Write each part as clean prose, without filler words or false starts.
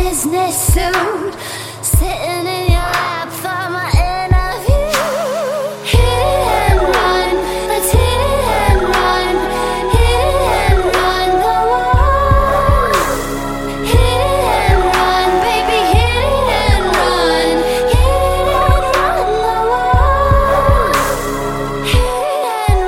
business suit, sitting in your lap for my interview. Hit and run, let's hit and run, the wall. Hit and run, baby, hit and run, the wall. Hit and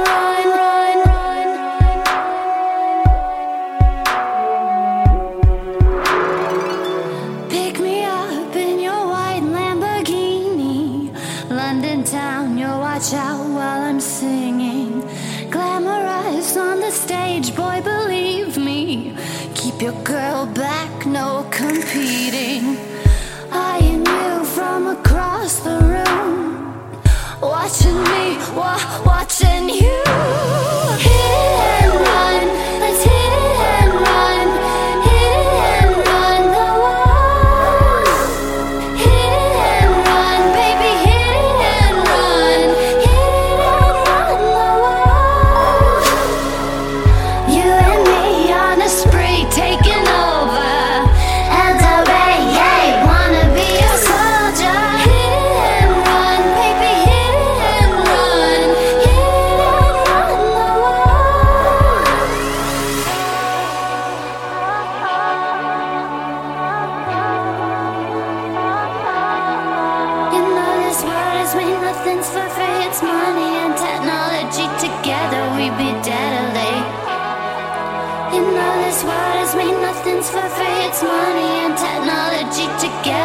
run. Pick me up in your white Lamborghini, London town, you watch out while I'm singing. Glamorized on the stage, boy, believe me. Keep your girl back, no competing. Eyeing you from across the room, watching me, watching you. Hit and run, let's hit and run, the wall. Hit and run, baby, hit and run, the wall. You and me on a spree, taking over. Elderberry, yeah, wanna be a soldier. Hit and run, baby, hit and run, the wall. You know this world has made nothing's for free. It's money and technology together, we'd be dead or late. You know this world has made nothing's for free. It's money and technology together.